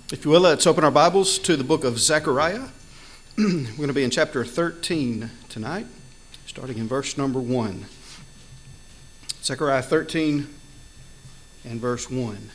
If you will, let's open our Bibles to the book of Zechariah. We're going to be in chapter 13 tonight, starting in verse number 1. Zechariah 13 and verse 1.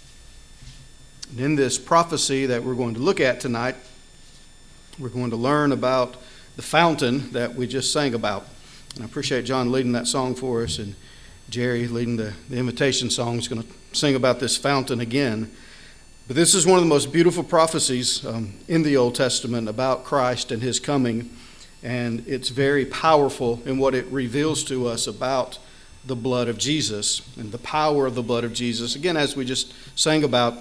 And in this prophecy that we're going to look at tonight, we're going to learn about the fountain that we just sang about. And I appreciate John leading that song for us, and Jerry leading the invitation song. He's going to sing about this fountain again. But this is one of the most beautiful prophecies in the Old Testament about Christ and his coming, and it's very powerful in what it reveals to us about the blood of Jesus and the power of the blood of Jesus. Again, as we just sang about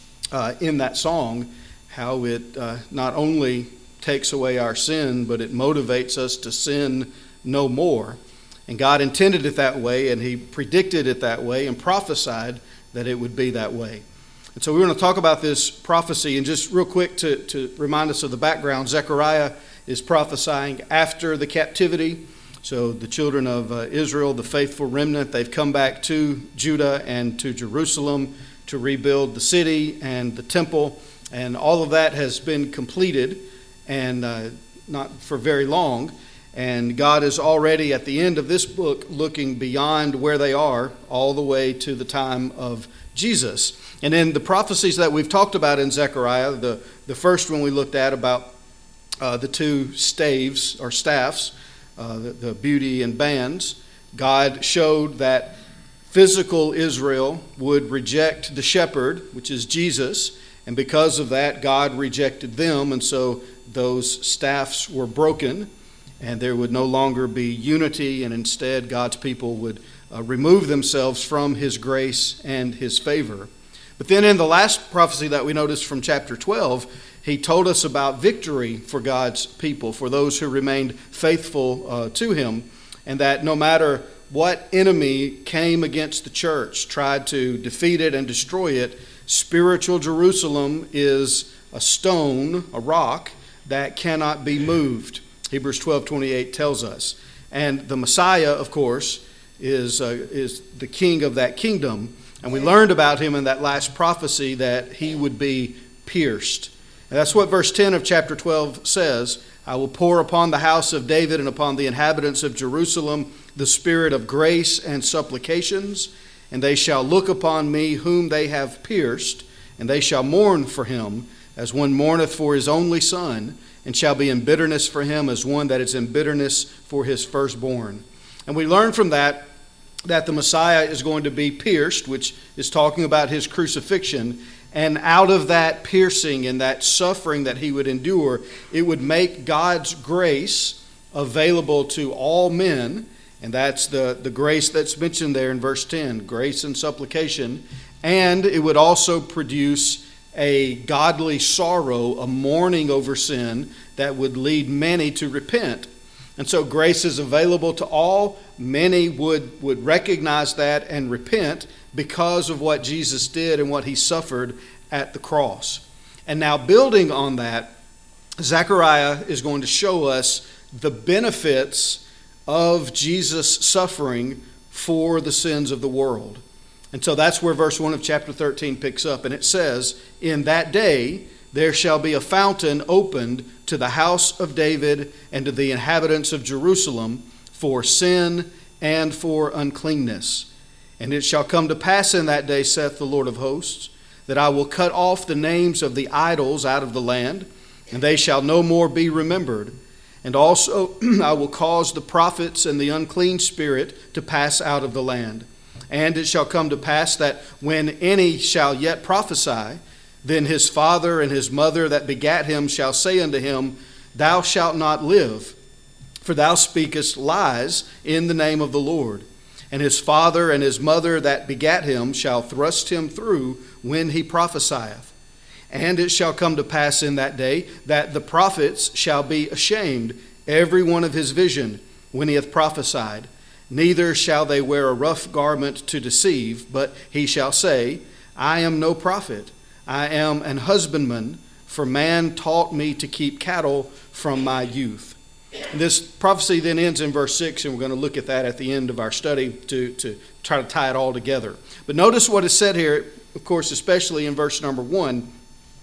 in that song, how it not only takes away our sin, but it motivates us to sin no more. And God intended it that way, and he predicted it that way and prophesied that it would be that way. And so we're going to talk about this prophecy, and just real quick to remind us of the background. Zechariah is prophesying after the captivity. So the children of Israel, the faithful remnant, they've come back to Judah and to Jerusalem to rebuild the city and the temple. And all of that has been completed, and not for very long. And God is already at the end of this book looking beyond where they are all the way to the time of Jesus. And in the prophecies that we've talked about in Zechariah, the first one we looked at about the two staves or staffs, the beauty and bands, God showed that physical Israel would reject the shepherd, which is Jesus, and because of that, God rejected them, and so those staffs were broken, and there would no longer be unity, and instead God's people would remove themselves from his grace and his favor. But then in the last prophecy that we noticed from chapter 12, he told us about victory for God's people, for those who remained faithful to him, and that no matter what enemy came against the church, tried to defeat it and destroy it, spiritual Jerusalem is a stone, a rock, that cannot be moved. Hebrews 12:28 tells us. And the Messiah, of course, is the king of that kingdom. And we learned about him in that last prophecy that he would be pierced. And that's what verse 10 of chapter 12 says. I will pour upon the house of David and upon the inhabitants of Jerusalem the spirit of grace and supplications, and they shall look upon me whom they have pierced, and they shall mourn for him as one mourneth for his only son, and shall be in bitterness for him as one that is in bitterness for his firstborn. And we learn from that the Messiah is going to be pierced, which is talking about his crucifixion. And out of that piercing and that suffering that he would endure, it would make God's grace available to all men. And that's the grace that's mentioned there in verse 10, grace and supplication. And it would also produce a godly sorrow, a mourning over sin that would lead many to repent. And so grace is available to all. Many would recognize that and repent because of what Jesus did and what he suffered at the cross. And now building on that, Zechariah is going to show us the benefits of Jesus' suffering for the sins of the world. And so that's where verse 1 of chapter 13 picks up. And it says, in that day there shall be a fountain opened to the house of David and to the inhabitants of Jerusalem for sin and for uncleanness. And it shall come to pass in that day, saith the Lord of hosts, that I will cut off the names of the idols out of the land, and they shall no more be remembered. And also I will cause the prophets and the unclean spirit to pass out of the land. And it shall come to pass that when any shall yet prophesy, then his father and his mother that begat him shall say unto him, Thou shalt not live, for thou speakest lies in the name of the Lord. And his father and his mother that begat him shall thrust him through when he prophesieth. And it shall come to pass in that day that the prophets shall be ashamed, every one of his vision, when he hath prophesied. Neither shall they wear a rough garment to deceive, but he shall say, I am no prophet. I am an husbandman, for man taught me to keep cattle from my youth. And this prophecy then ends in verse 6, and we're going to look at that at the end of our study to try to tie it all together. But notice what is said here, of course, especially in verse number 1.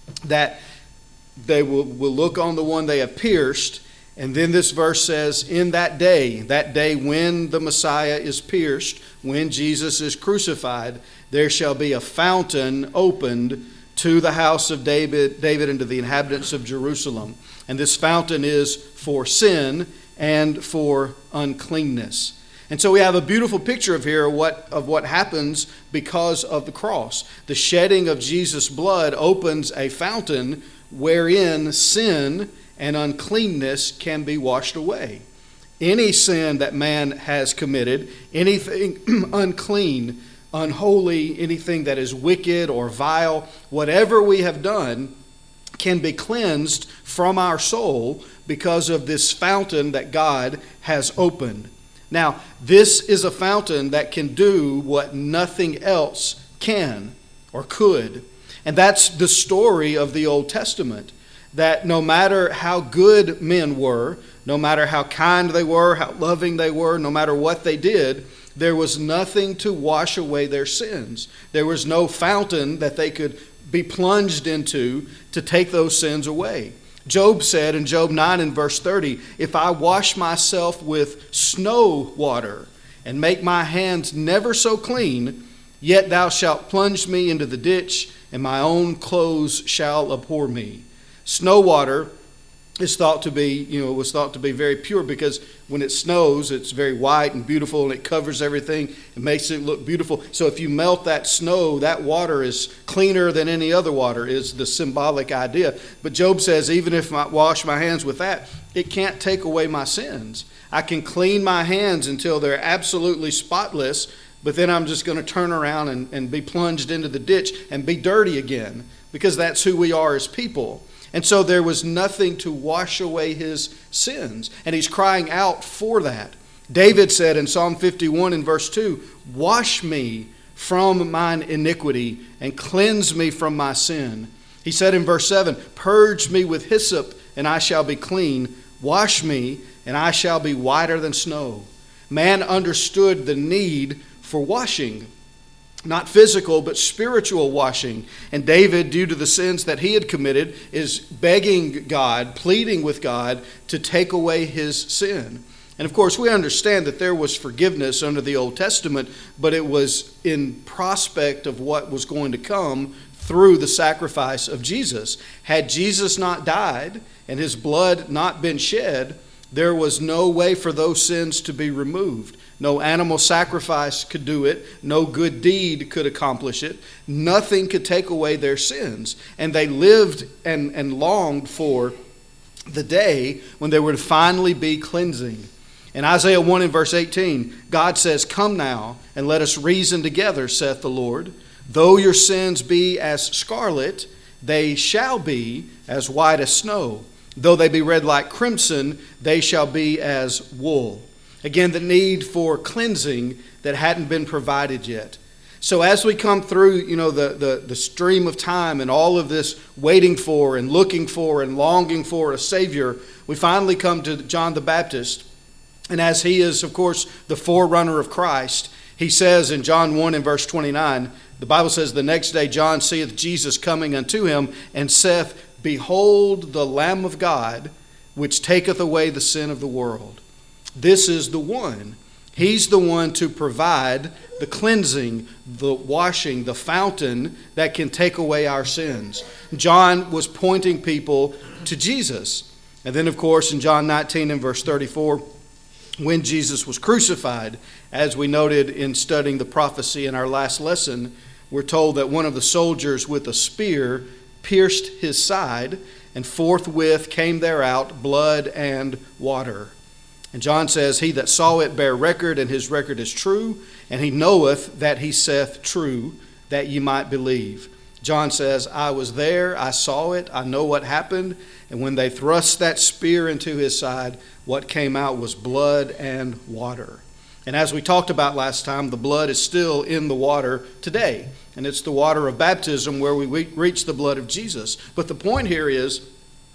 that they will look on the one they have pierced. And then this verse says, in that day when the Messiah is pierced, when Jesus is crucified, there shall be a fountain opened to the house of David and to the inhabitants of Jerusalem. And this fountain is for sin and for uncleanness. And so we have a beautiful picture of what happens because of the cross. The shedding of Jesus' blood opens a fountain wherein sin and uncleanness can be washed away. Any sin that man has committed, anything unclean, unholy, anything that is wicked or vile, whatever we have done can be cleansed from our soul because of this fountain that God has opened. Now, this is a fountain that can do what nothing else can or could. And that's the story of the Old Testament. That no matter how good men were, no matter how kind they were, how loving they were, no matter what they did, there was nothing to wash away their sins. There was no fountain that they could be plunged into to take those sins away. Job said in Job 9 and verse 30, if I wash myself with snow water and make my hands never so clean, yet thou shalt plunge me into the ditch, and my own clothes shall abhor me. Snow water is thought to be, was thought to be very pure because when it snows, it's very white and beautiful and it covers everything. It makes it look beautiful. So if you melt that snow, that water is cleaner than any other water, is the symbolic idea. But Job says, even if I wash my hands with that, it can't take away my sins. I can clean my hands until they're absolutely spotless, but then I'm just going to turn around and be plunged into the ditch and be dirty again, because that's who we are as people. And so there was nothing to wash away his sins. And he's crying out for that. David said in Psalm 51 in verse 2, wash me from mine iniquity and cleanse me from my sin. He said in verse 7, purge me with hyssop and I shall be clean. Wash me and I shall be whiter than snow. Man understood the need for washing. Not physical, but spiritual washing. And David, due to the sins that he had committed, is begging God, pleading with God to take away his sin. And of course, we understand that there was forgiveness under the Old Testament, but it was in prospect of what was going to come through the sacrifice of Jesus. Had Jesus not died and his blood not been shed, there was no way for those sins to be removed. No animal sacrifice could do it. No good deed could accomplish it. Nothing could take away their sins. And they lived and longed for the day when there would finally be cleansing. In Isaiah 1 and verse 18, God says, come now and let us reason together, saith the Lord. Though your sins be as scarlet, they shall be as white as snow. Though they be red like crimson, they shall be as wool. Again, the need for cleansing that hadn't been provided yet. So as we come through, the stream of time and all of this waiting for and looking for and longing for a Savior, we finally come to John the Baptist. And as he is, of course, the forerunner of Christ, he says in John 1 and verse 29, the Bible says, the next day John seeth Jesus coming unto him and saith, behold the Lamb of God, which taketh away the sin of the world. This is the one. He's the one to provide the cleansing, the washing, the fountain that can take away our sins. John was pointing people to Jesus. And then, of course, in John 19 and verse 34, when Jesus was crucified, as we noted in studying the prophecy in our last lesson, we're told that one of the soldiers with a spear pierced his side, and forthwith came there out blood and water. And John says, he that saw it bare record, and his record is true, and he knoweth that he saith true, that ye might believe. John says, I was there, I saw it, I know what happened, and when they thrust that spear into his side, what came out was blood and water. And as we talked about last time, the blood is still in the water today, and it's the water of baptism where we reach the blood of Jesus. But the point here is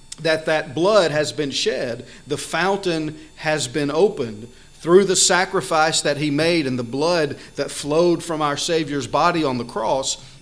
that blood has been shed. The fountain has been opened through the sacrifice that he made and the blood that flowed from our Savior's body on the cross.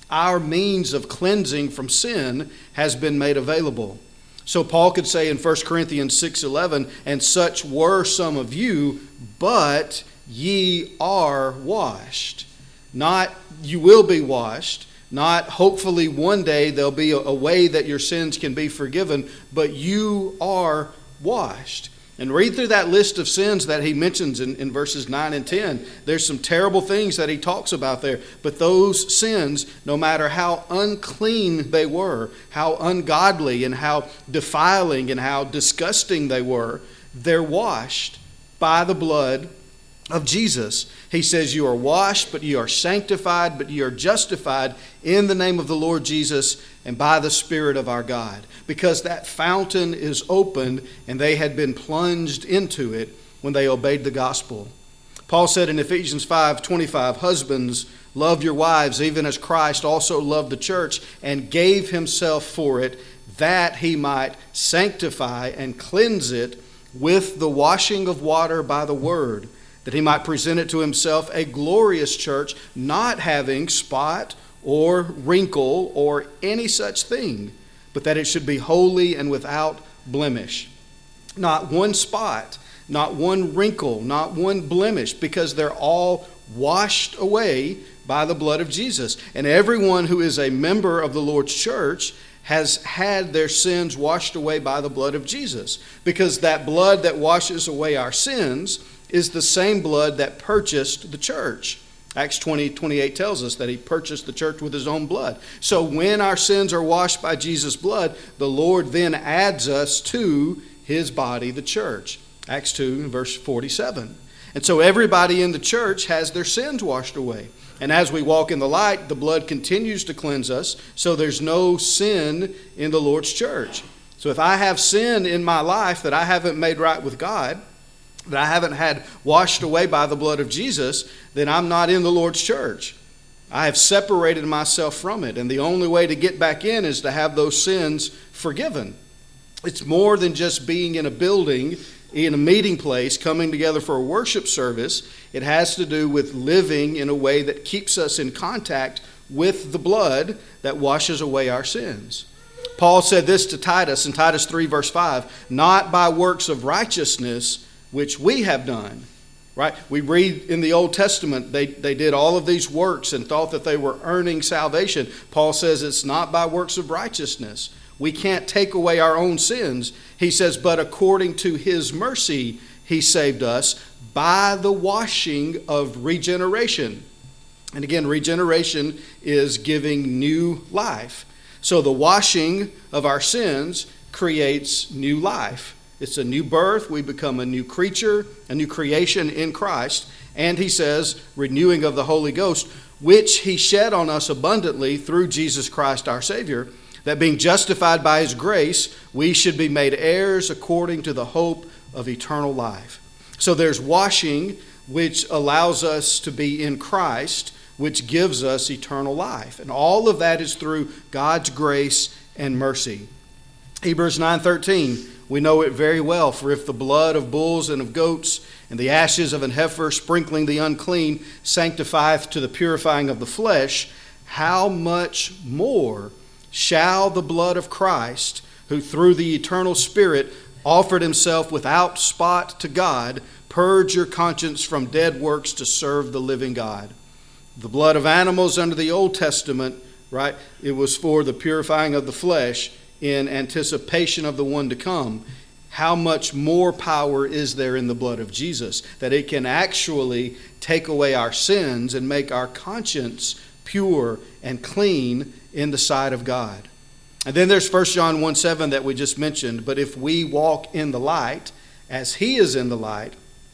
Our means of cleansing from sin has been made available. So Paul could say in 1 Corinthians 6:11, and such were some of you, but ye are washed. Not you will be washed, not hopefully one day there'll be a way that your sins can be forgiven, but you are washed. And read through that list of sins that he mentions in verses 9 and 10. There's some terrible things that he talks about there. But those sins, no matter how unclean they were, how ungodly and how defiling and how disgusting they were, they're washed by the blood of Jesus. He says you are washed, but you are sanctified, but you are justified in the name of the Lord Jesus and by the Spirit of our God. Because that fountain is opened and they had been plunged into it when they obeyed the gospel. Paul said in Ephesians 5:25, husbands, love your wives even as Christ also loved the church and gave himself for it, that he might sanctify and cleanse it with the washing of water by the word, that he might present it to himself a glorious church, not having spot or wrinkle or any such thing, but that it should be holy and without blemish. Not one spot, not one wrinkle, not one blemish, because they're all washed away by the blood of Jesus. And everyone who is a member of the Lord's church has had their sins washed away by the blood of Jesus, because that blood that washes away our sins is the same blood that purchased the church. Acts 20:28 tells us that he purchased the church with his own blood. So when our sins are washed by Jesus' blood, the Lord then adds us to his body, the church. Acts 2, verse 47. And so everybody in the church has their sins washed away. And as we walk in the light, the blood continues to cleanse us, so there's no sin in the Lord's church. So if I have sin in my life that I haven't made right with God, that I haven't had washed away by the blood of Jesus, then I'm not in the Lord's church. I have separated myself from it. And the only way to get back in is to have those sins forgiven. It's more than just being in a building, in a meeting place, coming together for a worship service. It has to do with living in a way that keeps us in contact with the blood that washes away our sins. Paul said this to Titus in Titus 3, verse 5, not by works of righteousness which we have done. Right? We read in the Old Testament, they did all of these works and thought that they were earning salvation. Paul says it's not by works of righteousness. We can't take away our own sins. He says, but according to his mercy, he saved us by the washing of regeneration. And again, regeneration is giving new life. So the washing of our sins creates new life. It's a new birth. We become a new creature, a new creation in Christ. And he says, renewing of the Holy Ghost, which he shed on us abundantly through Jesus Christ our Savior, that being justified by his grace, we should be made heirs according to the hope of eternal life. So there's washing, which allows us to be in Christ, which gives us eternal life. And all of that is through God's grace and mercy. Hebrews 9:13, we know it very well. For if the blood of bulls and of goats and the ashes of an heifer sprinkling the unclean sanctifieth to the purifying of the flesh, how much more shall the blood of Christ, who through the eternal Spirit offered himself without spot to God, purge your conscience from dead works to serve the living God. The blood of animals under the Old Testament, right, it was for the purifying of the flesh in anticipation of the one to come. How much more power is there in the blood of Jesus, that it can actually take away our sins and make our conscience pure and clean in the sight of God. And then there's 1 John 1:7 that we just mentioned. But if we walk in the light, as he is in the light,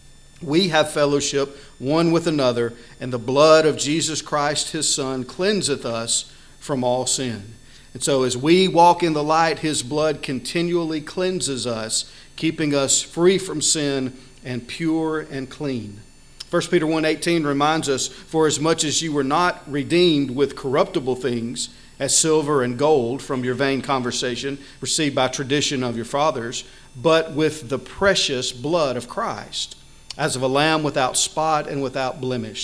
we have fellowship one with another, and the blood of Jesus Christ his Son cleanseth us from all sin. And so as we walk in the light, his blood continually cleanses us, keeping us free from sin and pure and clean. 1 Peter 1:18 reminds us, for as much as you were not redeemed with corruptible things, as silver and gold from your vain conversation received by tradition of your fathers, but with the precious blood of Christ, as of a lamb without spot and without blemish.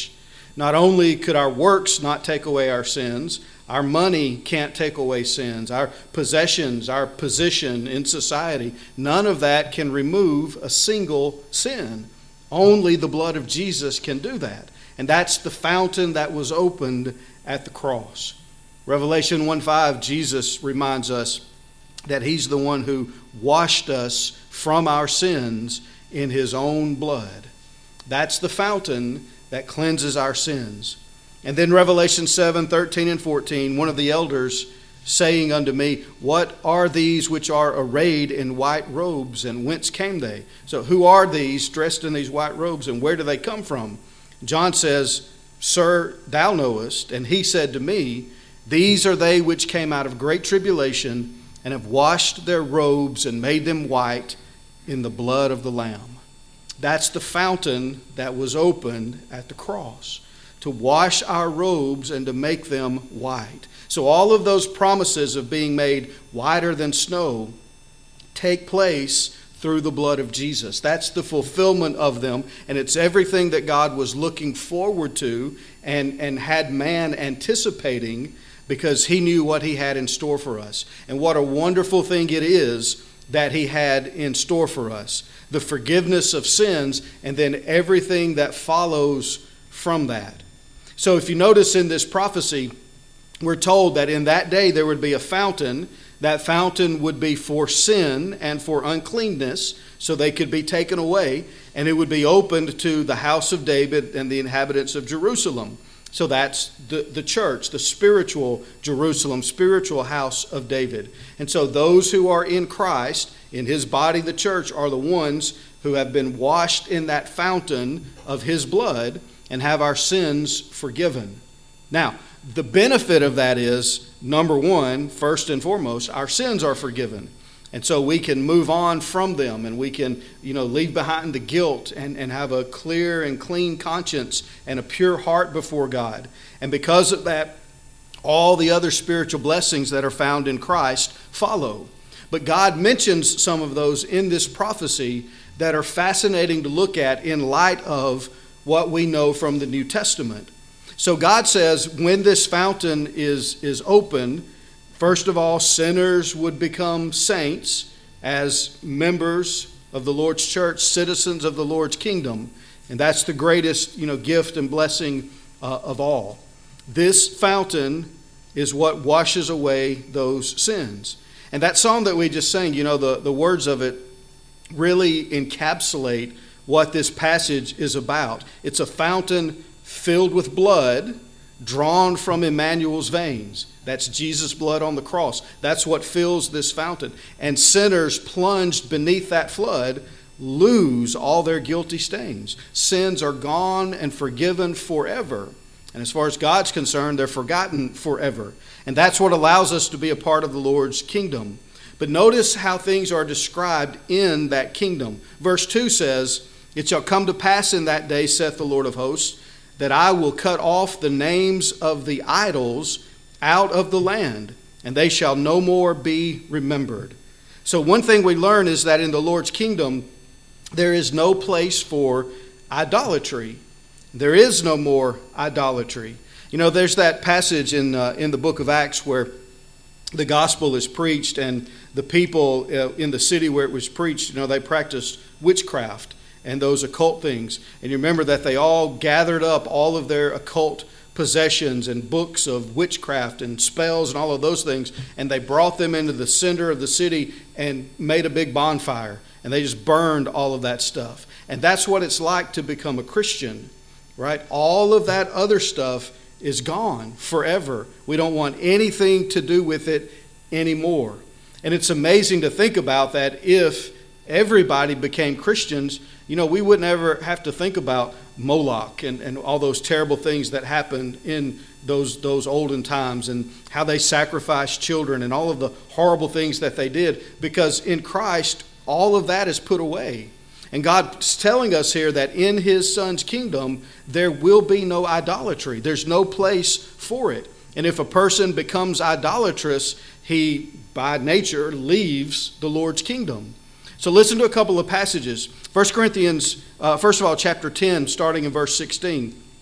Not only could our works not take away our sins, our money can't take away sins, our possessions, our position in society, none of that can remove a single sin. Only the blood of Jesus can do that. And that's the fountain that was opened at the cross. Revelation 1:5, Jesus reminds us that he's the one who washed us from our sins in his own blood. That's the fountain that cleanses our sins. And then Revelation 7:13 and 14, one of the elders saying unto me, what are these which are arrayed in white robes, and whence came they? So who are these dressed in these white robes, and where do they come from? John says, Sir, thou knowest. And he said to me, these are they which came out of great tribulation, and have washed their robes and made them white in the blood of the Lamb. That's the fountain that was opened at the cross, to wash our robes and to make them white. So all of those promises of being made whiter than snow take place through the blood of Jesus. That's the fulfillment of them, and it's everything that God was looking forward to and had man anticipating, because he knew what he had in store for us. And what a wonderful thing it is that he had in store for us. The forgiveness of sins, and then everything that follows from that. So if you notice in this prophecy, we're told that in that day there would be a fountain. That fountain would be for sin and for uncleanness, so they could be taken away, and it would be opened to the house of David and the inhabitants of Jerusalem. So that's the church, the spiritual Jerusalem, spiritual house of David. And so those who are in Christ, in his body, the church, are the ones who have been washed in that fountain of his blood and have our sins forgiven. Now, the benefit of that is, number one, first and foremost, our sins are forgiven. And so we can move on from them, and we can, leave behind the guilt and have a clear and clean conscience and a pure heart before God. And because of that, all the other spiritual blessings that are found in Christ follow. But God mentions some of those in this prophecy that are fascinating to look at in light of what we know from the New Testament. So God says when this fountain is open, first of all, sinners would become saints as members of the Lord's church, citizens of the Lord's kingdom. And that's the greatest, gift and blessing of all. This fountain is what washes away those sins. And that song that we just sang, the words of it really encapsulate what this passage is about. It's a fountain filled with blood drawn from Emmanuel's veins. That's Jesus' blood on the cross. That's what fills this fountain. And sinners plunged beneath that flood lose all their guilty stains. Sins are gone and forgiven forever. And as far as God's concerned, they're forgotten forever. And that's what allows us to be a part of the Lord's kingdom. But notice how things are described in that kingdom. Verse 2 says, "It shall come to pass in that day, saith the Lord of hosts, that I will cut off the names of the idols out of the land, and they shall no more be remembered." So one thing we learn is that in the Lord's kingdom, there is no place for idolatry. There is no more idolatry. There's that passage in the book of Acts where the gospel is preached, and the people in the city where it was preached, they practiced witchcraft and those occult things. And you remember that they all gathered up all of their occult possessions and books of witchcraft and spells and all of those things, and they brought them into the center of the city and made a big bonfire, and they just burned all of that stuff. And that's what it's like to become a Christian, right? All of that other stuff is gone forever. We don't want anything to do with it anymore. And it's amazing to think about that if everybody became Christians, we wouldn't ever have to think about Moloch and all those terrible things that happened in those olden times, and how they sacrificed children and all of the horrible things that they did, because in Christ, all of that is put away. And God's telling us here that in his Son's kingdom, there will be no idolatry. There's no place for it. And if a person becomes idolatrous, he, by nature, leaves the Lord's kingdom. So listen to a couple of passages. 1 Corinthians, first of all, chapter 10, starting in verse 16.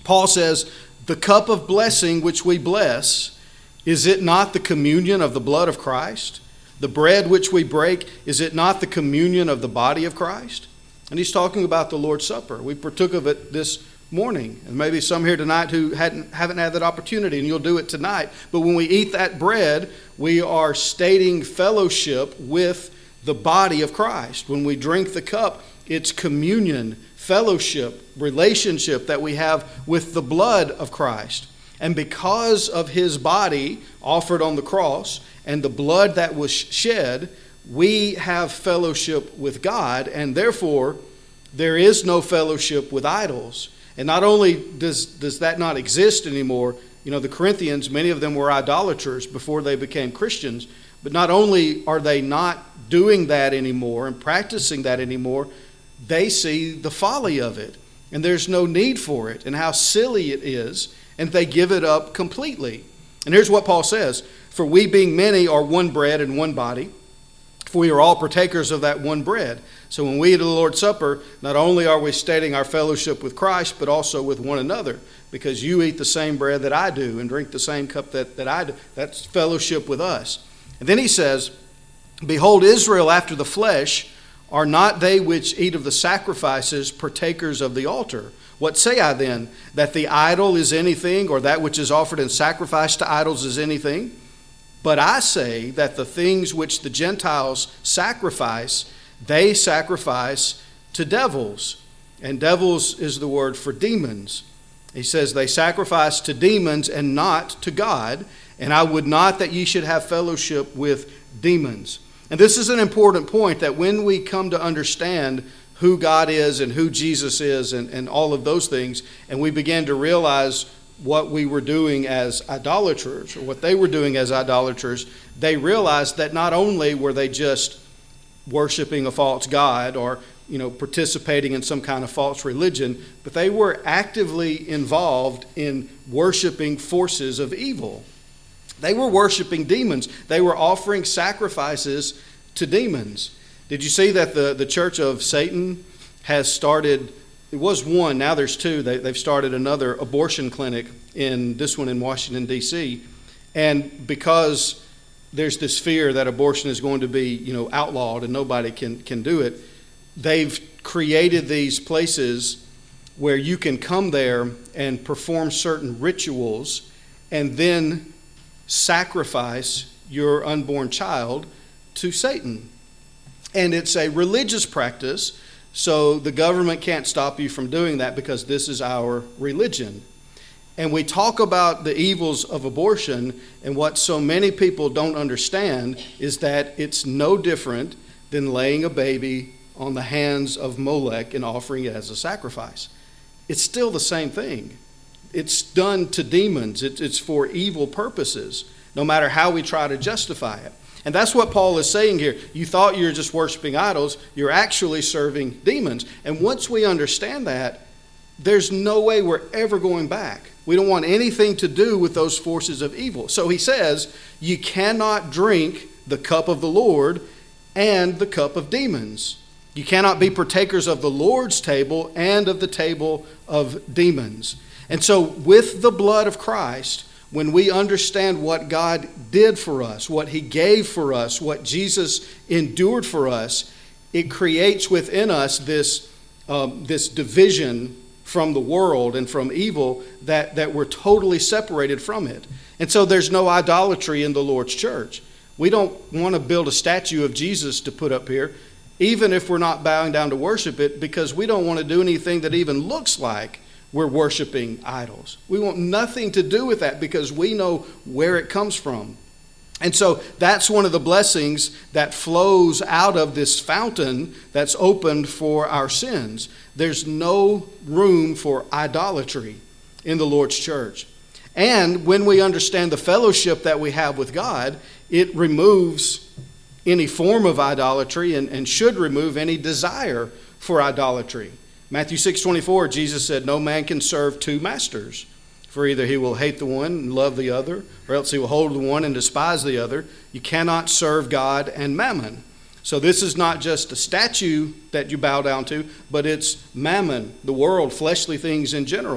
Paul says, the cup of blessing which we bless, is it not the communion of the blood of Christ? The bread which we break, is it not the communion of the body of Christ? And he's talking about the Lord's Supper. We partook of it this morning. And maybe some here tonight who haven't had that opportunity, and you'll do it tonight. But when we eat that bread, we are stating fellowship with the body of Christ. When we drink the cup, it's communion, fellowship, relationship that we have with the blood of Christ. And because of his body offered on the cross and the blood that was shed, we have fellowship with God, and therefore there is no fellowship with idols. And not only does that not exist anymore, the Corinthians, many of them were idolaters before they became Christians, but not only are they not doing that anymore and practicing that anymore, they see the folly of it, and there's no need for it, and how silly it is, and they give it up completely. And here's what Paul says, for we being many are one bread and one body, for we are all partakers of that one bread. So when we eat the Lord's Supper, not only are we stating our fellowship with Christ, but also with one another, because you eat the same bread that I do and drink the same cup that I do. That's fellowship with us. And then he says, behold, Israel after the flesh, are not they which eat of the sacrifices partakers of the altar? What say I then? That the idol is anything, or that which is offered in sacrifice to idols is anything? But I say that the things which the Gentiles sacrifice, they sacrifice to devils. And devils is the word for demons. He says they sacrifice to demons and not to God. And I would not that ye should have fellowship with demons. And this is an important point, that when we come to understand who God is and who Jesus is and all of those things, and we begin to realize what we were doing as idolaters, or what they were doing as idolaters, they realized that not only were they just worshiping a false god or participating in some kind of false religion, but they were actively involved in worshiping forces of evil. They were worshiping demons. They were offering sacrifices to demons. Did you see that the Church of Satan has started, it was one, now there's two, they've started another abortion clinic, in this one in Washington, D.C., and because there's this fear that abortion is going to be outlawed and nobody can do it, they've created these places where you can come there and perform certain rituals and then sacrifice your unborn child to Satan. And it's a religious practice, so the government can't stop you from doing that because this is our religion. And we talk about the evils of abortion, and what so many people don't understand is that it's no different than laying a baby on the hands of Molech and offering it as a sacrifice. It's still the same thing. It's done to demons. It's for evil purposes, no matter how we try to justify it. And that's what Paul is saying here. You thought you were just worshiping idols. You're actually serving demons. And once we understand that, there's no way we're ever going back. We don't want anything to do with those forces of evil. So he says, you cannot drink the cup of the Lord and the cup of demons. You cannot be partakers of the Lord's table and of the table of demons. And so with the blood of Christ, when we understand what God did for us, what he gave for us, what Jesus endured for us, it creates within us this division from the world and from evil that we're totally separated from it. And so there's no idolatry in the Lord's church. We don't want to build a statue of Jesus to put up here, even if we're not bowing down to worship it, because we don't want to do anything that even looks like we're worshiping idols. We want nothing to do with that because we know where it comes from. And so that's one of the blessings that flows out of this fountain that's opened for our sins. There's no room for idolatry in the Lord's church. And when we understand the fellowship that we have with God, it removes any form of idolatry and should remove any desire for idolatry. Matthew 6:24, Jesus said, no man can serve two masters, for either he will hate the one and love the other, or else he will hold the one and despise the other. You cannot serve God and mammon. So this is not just a statue that you bow down to, but it's mammon, the world, fleshly things in general.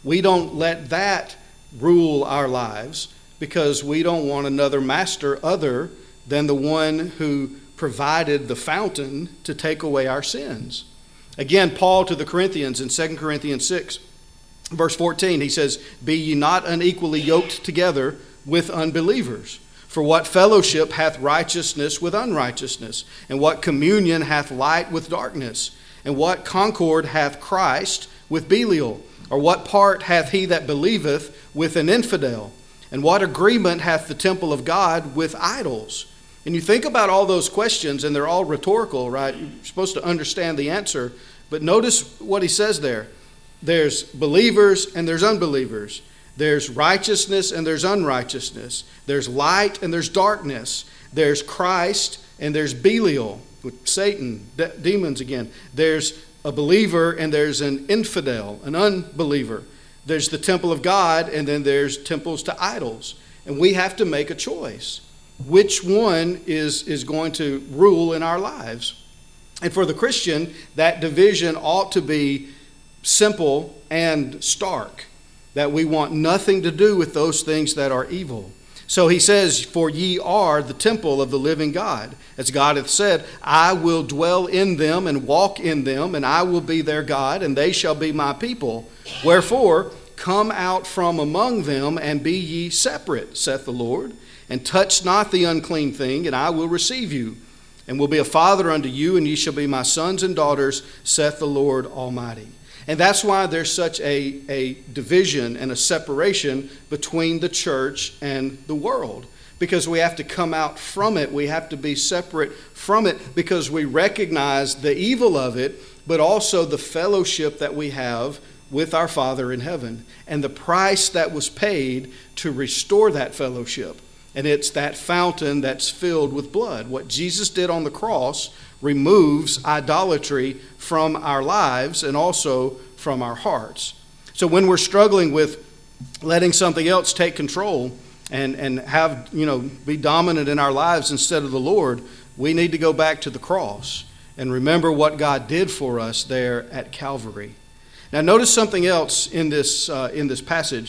We don't let that rule our lives because we don't want another master other than the one who provided the fountain to take away our sins. Again, Paul to the Corinthians in 2 Corinthians 6, verse 14, he says, "Be ye not unequally yoked together with unbelievers. For what fellowship hath righteousness with unrighteousness? And what communion hath light with darkness? And what concord hath Christ with Belial? Or what part hath he that believeth with an infidel? And what agreement hath the temple of God with idols?" And you think about all those questions, and they're all rhetorical, right? You're supposed to understand the answer. But notice what he says there. There's believers and there's unbelievers. There's righteousness and there's unrighteousness. There's light and there's darkness. There's Christ and there's Belial, with Satan, demons again. There's a believer and there's an infidel, an unbeliever. There's the temple of God, and then there's temples to idols. And we have to make a choice. Which one is going to rule in our lives? And for the Christian, that division ought to be simple and stark, that we want nothing to do with those things that are evil. So he says, "For ye are the temple of the living God. As God hath said, I will dwell in them and walk in them, and I will be their God, and they shall be my people. Wherefore, come out from among them, and be ye separate, saith the Lord, and touch not the unclean thing, and I will receive you, and will be a father unto you, and ye shall be my sons and daughters, saith the Lord Almighty." And that's why there's such a division and a separation between the church and the world. Because we have to come out from it. We have to be separate from it because we recognize the evil of it, but also the fellowship that we have with our Father in heaven and the price that was paid to restore that fellowship. And it's that fountain that's filled with blood. What Jesus did on the cross removes idolatry from our lives and also from our hearts. So when we're struggling with letting something else take control and have, be dominant in our lives instead of the Lord, we need to go back to the cross and remember what God did for us there at Calvary. Now notice something else in this passage.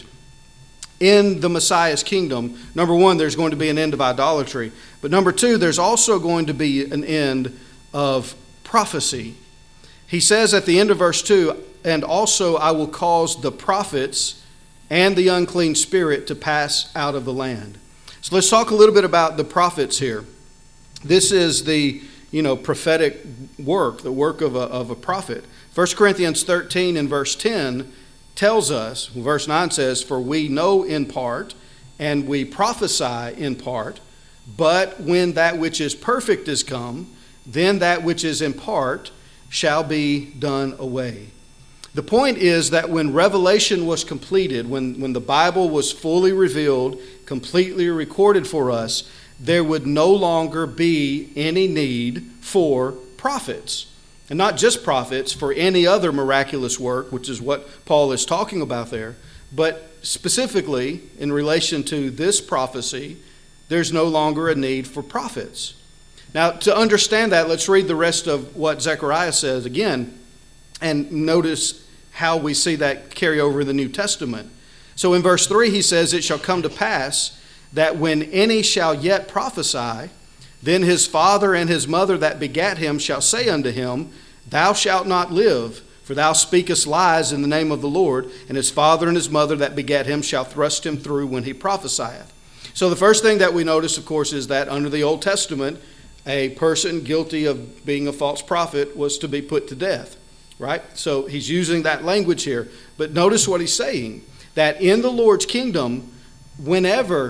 In the Messiah's kingdom, number one, there's going to be an end of idolatry. But number two, there's also going to be an end of prophecy. He says at the end of verse 2, "And also I will cause the prophets and the unclean spirit to pass out of the land." So let's talk a little bit about the prophets here. This is the prophetic work, the work of a prophet. 1 Corinthians 13 and verse 10 tells us, verse 9 says, "For we know in part, and we prophesy in part, but when that which is perfect is come, then that which is in part shall be done away." The point is that when revelation was completed, when the Bible was fully revealed, completely recorded for us, there would no longer be any need for prophets. And not just prophets, for any other miraculous work, which is what Paul is talking about there. But specifically, in relation to this prophecy, there's no longer a need for prophets. Now, to understand that, let's read the rest of what Zechariah says again, and notice how we see that carry over in the New Testament. So in verse 3, he says, "It shall come to pass that when any shall yet prophesy, then his father and his mother that begat him shall say unto him, Thou shalt not live, for thou speakest lies in the name of the Lord. And his father and his mother that begat him shall thrust him through when he prophesieth." So the first thing that we notice, of course, is that under the Old Testament, a person guilty of being a false prophet was to be put to death, right? So he's using that language here. But notice what he's saying, that in the Lord's kingdom, whenever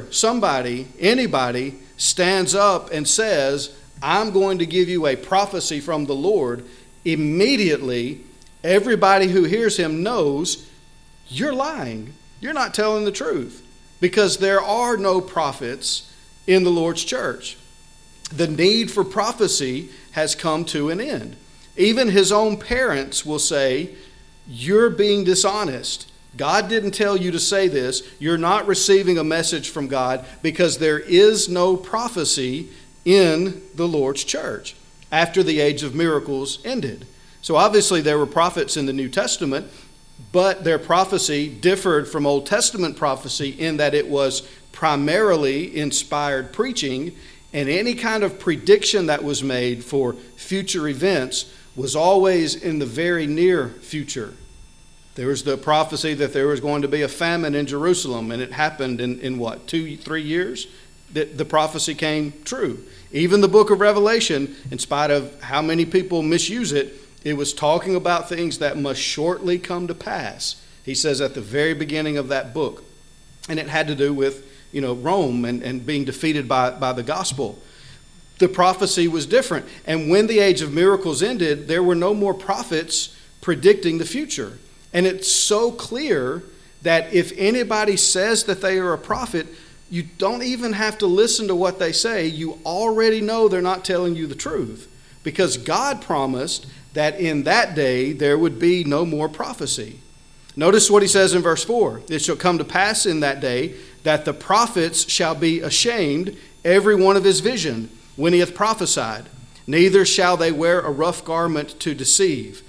anybody stands up and says, "I'm going to give you a prophecy from the Lord," immediately everybody who hears him knows you're lying. You're not telling the truth, because there are no prophets in the Lord's church. The need for prophecy has come to an end. Even his own parents will say, "You're being dishonest. God didn't tell you to say this. You're not receiving a message from God," because there is no prophecy in the Lord's church after the age of miracles ended. So obviously there were prophets in the New Testament, but their prophecy differed from Old Testament prophecy in that it was primarily inspired preaching, and any kind of prediction that was made for future events was always in the very near future. There was the prophecy that there was going to be a famine in Jerusalem, and it happened in what, 2-3 years? The prophecy came true. Even the book of Revelation, in spite of how many people misuse it, it was talking about things that must shortly come to pass. He says at the very beginning of that book. And it had to do with, Rome and being defeated by the gospel. The prophecy was different. And when the age of miracles ended, there were no more prophets predicting the future. And it's so clear that if anybody says that they are a prophet, you don't even have to listen to what they say. You already know they're not telling you the truth, because God promised that in that day there would be no more prophecy. Notice what he says in verse 4. It shall come to pass in that day that the prophets shall be ashamed, every one of his vision, when he hath prophesied. Neither shall they wear a rough garment to deceive.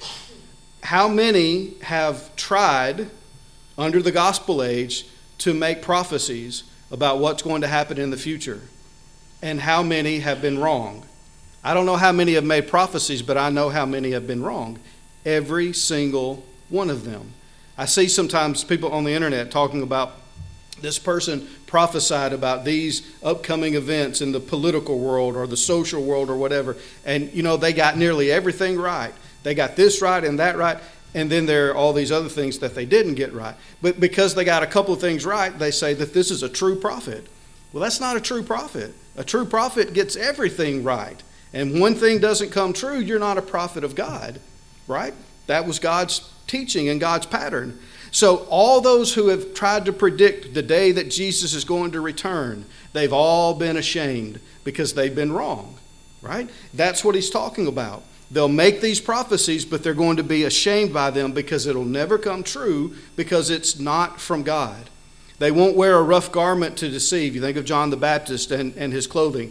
How many have tried under the gospel age to make prophecies about what's going to happen in the future? And how many have been wrong? I don't know how many have made prophecies, but I know how many have been wrong. Every single one of them. I see sometimes people on the internet talking about this person prophesied about these upcoming events in the political world or the social world or whatever. And, they got nearly everything right. They got this right and that right. And then there are all these other things that they didn't get right. But because they got a couple of things right, they say that this is a true prophet. Well, that's not a true prophet. A true prophet gets everything right. And one thing doesn't come true, you're not a prophet of God, right? That was God's teaching and God's pattern. So all those who have tried to predict the day that Jesus is going to return, they've all been ashamed because they've been wrong, right? That's what he's talking about. They'll make these prophecies, but they're going to be ashamed by them because it'll never come true because it's not from God. They won't wear a rough garment to deceive. You think of John the Baptist and his clothing.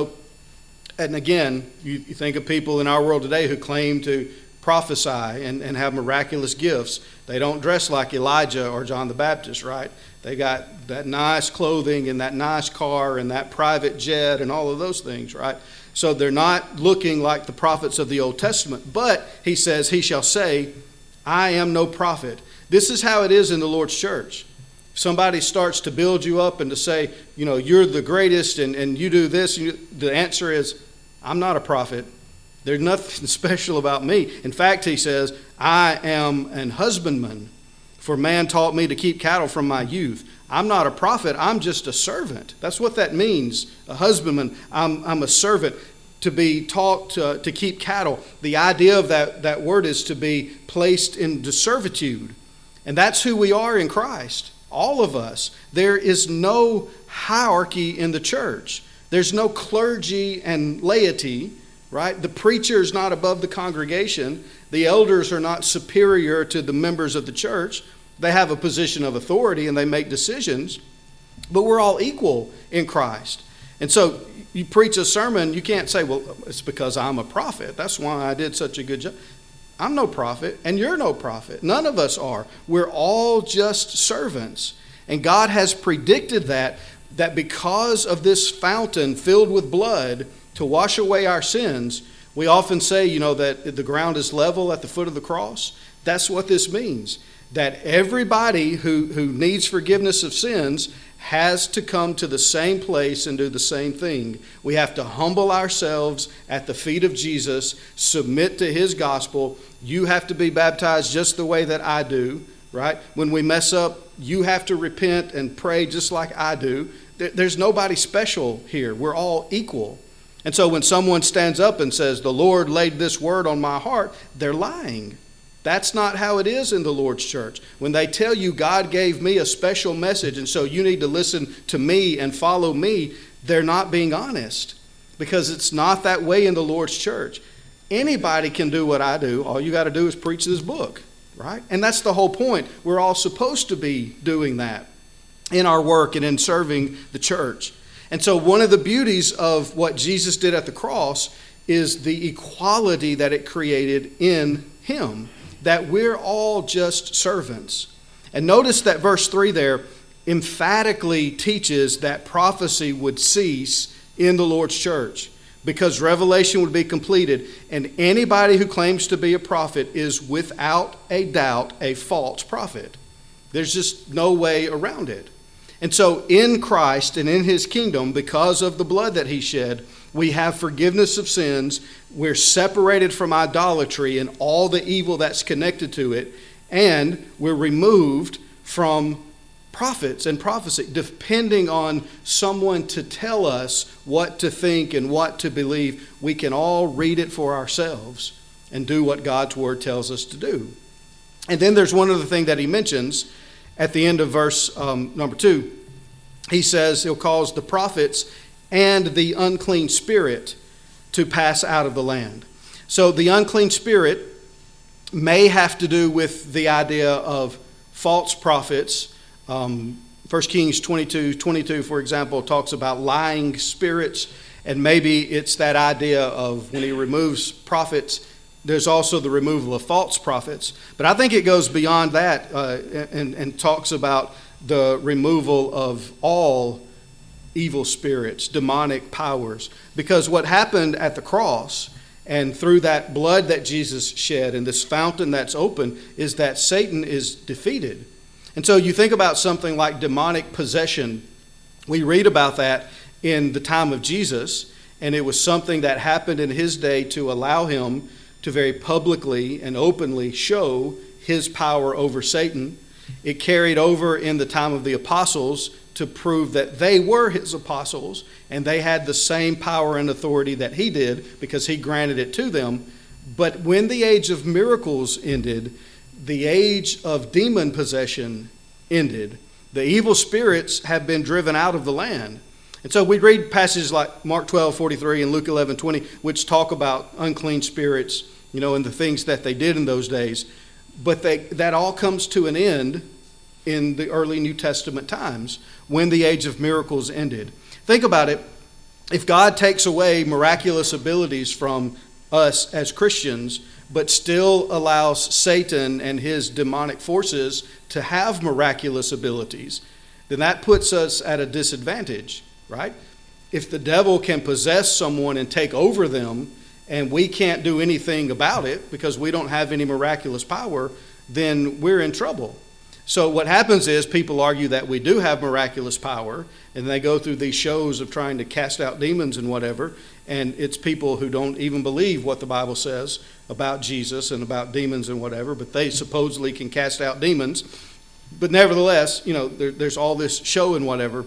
And again, you think of people in our world today who claim to prophesy and have miraculous gifts. They don't dress like Elijah or John the Baptist, right? They got that nice clothing and that nice car and that private jet and all of those things, right? So they're not looking like the prophets of the Old Testament. But he says, he shall say, I am no prophet. This is how it is in the Lord's church. If somebody starts to build you up and to say, you're the greatest and you do this, the answer is, I'm not a prophet. There's nothing special about me. In fact, he says, I am an husbandman, for man taught me to keep cattle from my youth. I'm not a prophet. I'm just a servant. That's what that means, a husbandman. I'm a servant to be taught to keep cattle. The idea of that word is to be placed into servitude. And that's who we are in Christ, all of us. There is no hierarchy in the church. There's no clergy and laity. Right? The preacher is not above the congregation. The elders are not superior to the members of the church. They have a position of authority and they make decisions, but we're all equal in Christ. And so you preach a sermon, you can't say, well, it's because I'm a prophet. That's why I did such a good job. I'm no prophet and you're no prophet. None of us are. We're all just servants. And God has predicted that because of this fountain filled with blood, to wash away our sins, we often say, that the ground is level at the foot of the cross. That's what this means. That everybody who needs forgiveness of sins has to come to the same place and do the same thing. We have to humble ourselves at the feet of Jesus, submit to his gospel. You have to be baptized just the way that I do, right? When we mess up, you have to repent and pray just like I do. There's nobody special here. We're all equal. And so when someone stands up and says, the Lord laid this word on my heart, they're lying. That's not how it is in the Lord's church. When they tell you God gave me a special message and so you need to listen to me and follow me, they're not being honest, because it's not that way in the Lord's church. Anybody can do what I do. All you got to do is preach this book, right? And that's the whole point. We're all supposed to be doing that in our work and in serving the church. And so one of the beauties of what Jesus did at the cross is the equality that it created in him. that we're all just servants. And notice that verse 3 there emphatically teaches that prophecy would cease in the Lord's church, because revelation would be completed, and anybody who claims to be a prophet is without a doubt a false prophet. There's just no way around it. And so in Christ and in his kingdom, because of the blood that he shed, we have forgiveness of sins. We're separated from idolatry and all the evil that's connected to it, and we're removed from prophets and prophecy, depending on someone to tell us what to think and what to believe. We can all read it for ourselves and do what God's word tells us to do. And then there's one other thing that he mentions at the end of verse number 2. He says he'll cause the prophets and the unclean spirit to pass out of the land. So the unclean spirit may have to do with the idea of false prophets. 1 Kings 22, for example, talks about lying spirits, and maybe it's that idea of when he removes prophets, there's also the removal of false prophets. But I think it goes beyond that and talks about the removal of all evil spirits, demonic powers. Because what happened at the cross and through that blood that Jesus shed and this fountain that's open is that Satan is defeated. And so you think about something like demonic possession. We read about that in the time of Jesus, and it was something that happened in his day to allow him to very publicly and openly show his power over Satan. It carried over in the time of the apostles to prove that they were his apostles, and they had the same power and authority that he did because he granted it to them. But when the age of miracles ended, the age of demon possession ended. The evil spirits have been driven out of the land. And so we read passages like Mark 12:43 and Luke 11:20, which talk about unclean spirits, and the things that they did in those days. But that all comes to an end in the early New Testament times when the age of miracles ended. Think about it. If God takes away miraculous abilities from us as Christians, but still allows Satan and his demonic forces to have miraculous abilities, then that puts us at a disadvantage, right? If the devil can possess someone and take over them, and we can't do anything about it because we don't have any miraculous power, then we're in trouble. So what happens is people argue that we do have miraculous power, and they go through these shows of trying to cast out demons and whatever, and it's people who don't even believe what the Bible says about Jesus and about demons and whatever, but they supposedly can cast out demons. But nevertheless, there's all this show and whatever.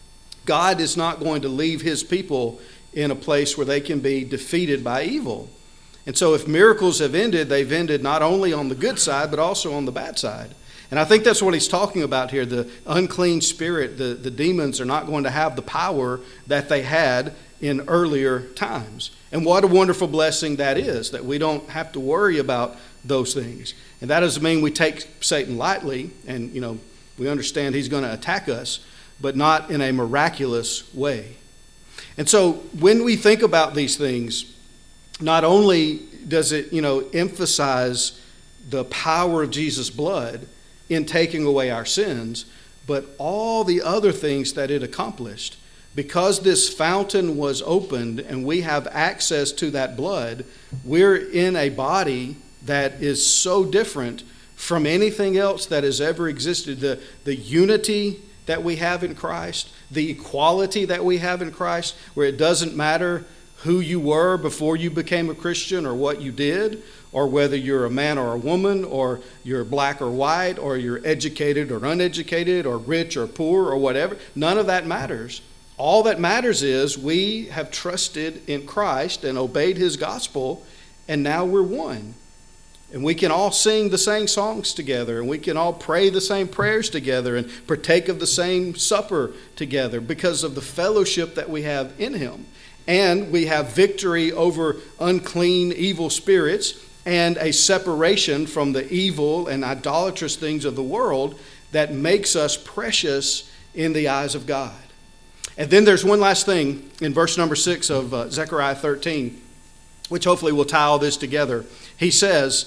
God is not going to leave his people in a place where they can be defeated by evil. And so if miracles have ended, they've ended not only on the good side, but also on the bad side. And I think that's what he's talking about here. The unclean spirit, the demons are not going to have the power that they had in earlier times. And what a wonderful blessing that is, that we don't have to worry about those things. And that doesn't mean we take Satan lightly and, we understand he's going to attack us, but not in a miraculous way. And so when we think about these things, not only does it, emphasize the power of Jesus' blood in taking away our sins, but all the other things that it accomplished. Because this fountain was opened and we have access to that blood, we're in a body that is so different from anything else that has ever existed. The unity that we have in Christ, the equality that we have in Christ, where it doesn't matter who you were before you became a Christian or what you did, or whether you're a man or a woman, or you're black or white, or you're educated or uneducated, or rich or poor, or whatever. None of that matters. All that matters is we have trusted in Christ and obeyed his gospel, and now we're one. And we can all sing the same songs together, and we can all pray the same prayers together and partake of the same supper together because of the fellowship that we have in him. And we have victory over unclean, evil spirits and a separation from the evil and idolatrous things of the world that makes us precious in the eyes of God. And then there's one last thing in verse number 6 of Zechariah 13, which hopefully will tie all this together. He says,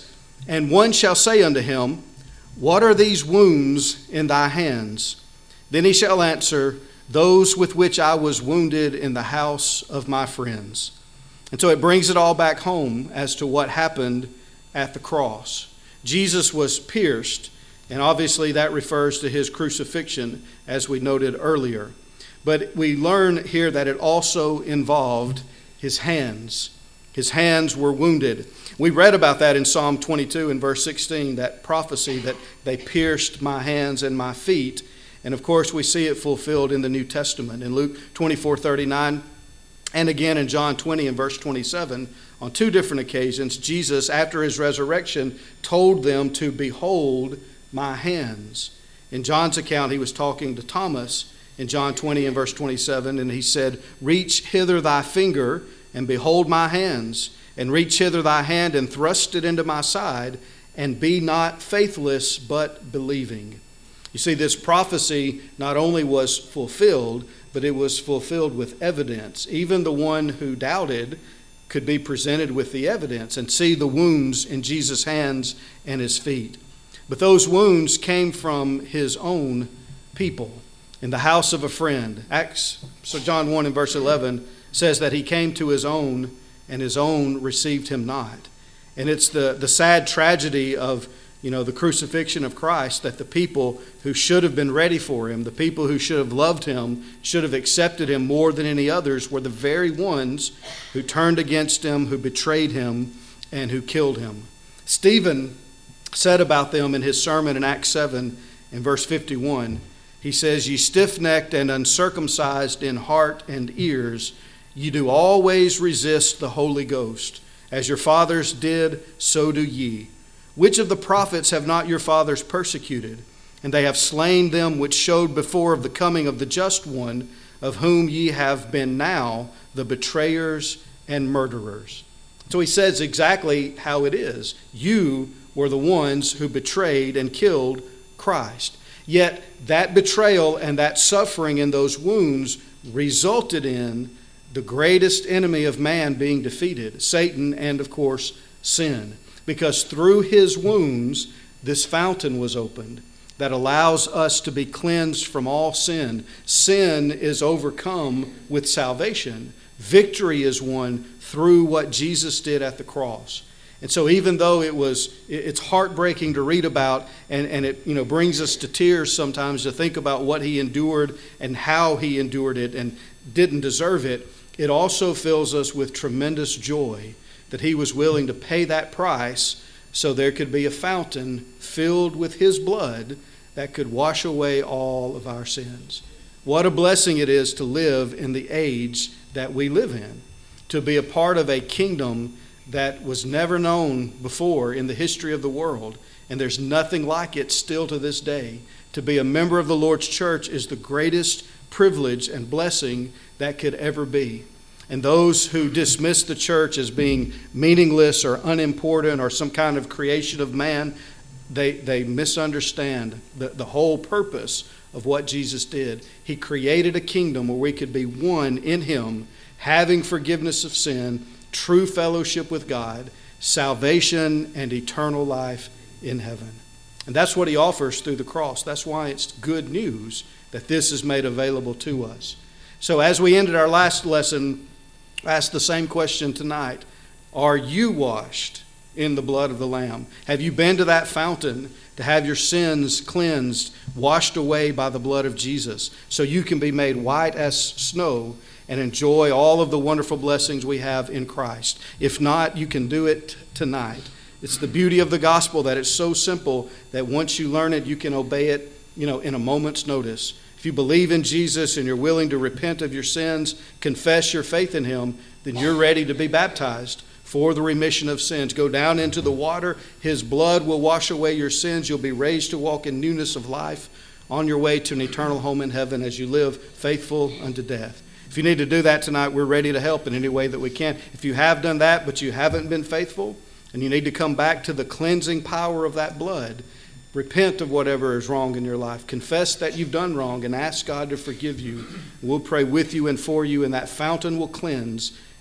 And one shall say unto him, What are these wounds in thy hands? Then he shall answer, Those with which I was wounded in the house of my friends. And so it brings it all back home as to what happened at the cross. Jesus was pierced, and obviously that refers to his crucifixion, as we noted earlier. But we learn here that it also involved his hands. His hands were wounded. We read about that in Psalm 22 and verse 16, that prophecy that they pierced my hands and my feet. And of course, we see it fulfilled in the New Testament. In Luke 24:39, and again in John 20 and verse 27, on two different occasions, Jesus, after his resurrection, told them to behold my hands. In John's account, he was talking to Thomas in John 20 and verse 27, and he said, Reach hither thy finger, and behold my hands, and reach hither thy hand, and thrust it into my side, and be not faithless, but believing. You see, this prophecy not only was fulfilled, but it was fulfilled with evidence. Even the one who doubted could be presented with the evidence and see the wounds in Jesus' hands and his feet. But those wounds came from his own people in the house of a friend. So John 1 and verse 11 says that he came to his own, and his own received him not. And it's the sad tragedy of the crucifixion of Christ, that the people who should have been ready for him, the people who should have loved him, should have accepted him more than any others, were the very ones who turned against him, who betrayed him, and who killed him. Stephen said about them in his sermon in Acts 7 in verse 51, he says, Ye stiff-necked and uncircumcised in heart and ears, ye do always resist the Holy Ghost. As your fathers did, so do ye. Which of the prophets have not your fathers persecuted? And they have slain them which showed before of the coming of the just one, of whom ye have been now the betrayers and murderers. So he says exactly how it is. You were the ones who betrayed and killed Christ. Yet that betrayal and that suffering and those wounds resulted in the greatest enemy of man being defeated, Satan, and of course sin. Because through his wounds, this fountain was opened that allows us to be cleansed from all sin. Sin is overcome with salvation. Victory is won through what Jesus did at the cross. And so even though it's heartbreaking to read about, and it brings us to tears sometimes to think about what he endured and how he endured it and didn't deserve it, it also fills us with tremendous joy that he was willing to pay that price so there could be a fountain filled with his blood that could wash away all of our sins. What a blessing it is to live in the age that we live in, to be a part of a kingdom that was never known before in the history of the world, and there's nothing like it still to this day. To be a member of the Lord's church is the greatest privilege and blessing that could ever be. And those who dismiss the church as being meaningless or unimportant or some kind of creation of man, they misunderstand the whole purpose of what Jesus did. He created a kingdom where we could be one in him, having forgiveness of sin, true fellowship with God, salvation, and eternal life in heaven. And that's what he offers through the cross. That's why it's good news that this is made available to us. So as we ended our last lesson, ask the same question tonight. Are you washed in the blood of the Lamb? Have you been to that fountain to have your sins cleansed, washed away by the blood of Jesus, so you can be made white as snow and enjoy all of the wonderful blessings we have in Christ? If not, you can do it tonight. It's the beauty of the gospel that it's so simple that once you learn it, you can obey it, in a moment's notice. If you believe in Jesus and you're willing to repent of your sins, confess your faith in him, then you're ready to be baptized for the remission of sins. Go down into the water. His blood will wash away your sins. You'll be raised to walk in newness of life on your way to an eternal home in heaven as you live faithful unto death. If you need to do that tonight, we're ready to help in any way that we can. If you have done that, but you haven't been faithful, and you need to come back to the cleansing power of that blood, repent of whatever is wrong in your life. Confess that you've done wrong and ask God to forgive you. We'll pray with you and for you, and that fountain will cleanse,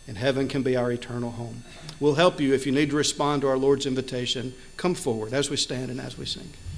and heaven can be our eternal home. We'll help you if you need to respond to our Lord's invitation. Come forward as we stand and as we sing.